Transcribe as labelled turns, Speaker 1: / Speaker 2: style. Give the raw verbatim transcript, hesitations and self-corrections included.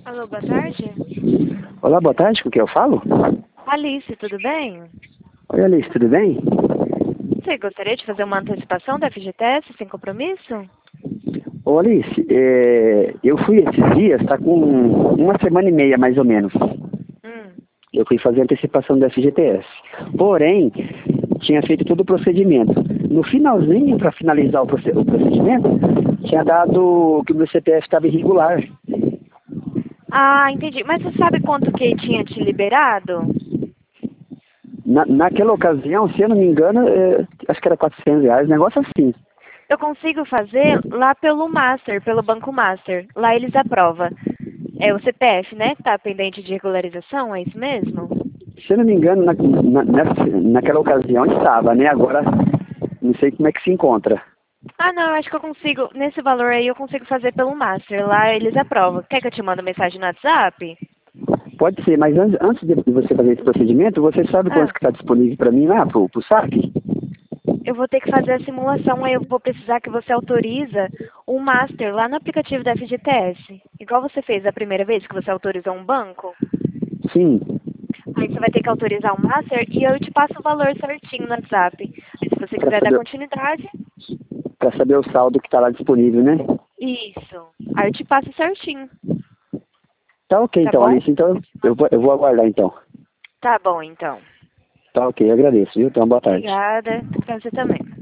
Speaker 1: Alô, boa tarde.
Speaker 2: Olá, boa tarde, com quem eu falo?
Speaker 1: Alice, tudo bem?
Speaker 2: Oi, Alice, tudo bem?
Speaker 1: Você gostaria de fazer uma antecipação da F G T S sem compromisso?
Speaker 2: Ô, Alice, é, eu fui esses dias, tá com uma semana e meia mais ou menos.
Speaker 1: Hum.
Speaker 2: Eu fui fazer a antecipação da F G T S. Porém, tinha feito todo o procedimento. No finalzinho, para finalizar o, proce- o procedimento, tinha dado que o meu C P F estava irregular.
Speaker 1: Ah, entendi. Mas você sabe quanto que tinha te liberado?
Speaker 2: Na, naquela ocasião, se eu não me engano, é, acho que era quatrocentos reais, negócio assim.
Speaker 1: Eu consigo fazer lá pelo Master, pelo Banco Master. Lá eles aprovam. É o C P F, né? Que tá pendente de regularização, é isso mesmo?
Speaker 2: Se eu não me engano, na, na, nessa, naquela ocasião estava, né? Agora, não sei como é que se encontra.
Speaker 1: Ah, não, eu acho que eu consigo, nesse valor aí eu consigo fazer pelo Master. Lá eles aprovam. Quer que eu te mando mensagem no WhatsApp?
Speaker 2: Pode ser, mas antes, antes de você fazer esse procedimento, você sabe
Speaker 1: Ah,
Speaker 2: quanto que está disponível para mim lá, pro, pro saque?
Speaker 1: eu vou ter que fazer a simulação, aí eu vou precisar que você autoriza o Master lá no aplicativo da F G T S. Igual você fez a primeira vez que você autorizou um banco.
Speaker 2: Sim,
Speaker 1: Aí você vai ter que autorizar o Master e eu te passo o valor certinho no WhatsApp. Aí se você
Speaker 2: para
Speaker 1: quiser dar
Speaker 2: saber,
Speaker 1: continuidade,
Speaker 2: para saber o saldo que está lá disponível, né?
Speaker 1: isso. Aí eu te passo certinho,
Speaker 2: Tá ok,
Speaker 1: tá
Speaker 2: então,
Speaker 1: bom?
Speaker 2: Alice. Então, eu vou, eu vou aguardar, então.
Speaker 1: Tá bom, então.
Speaker 2: Tá ok, agradeço, viu? Então, boa tarde.
Speaker 1: Obrigada. Pra você também.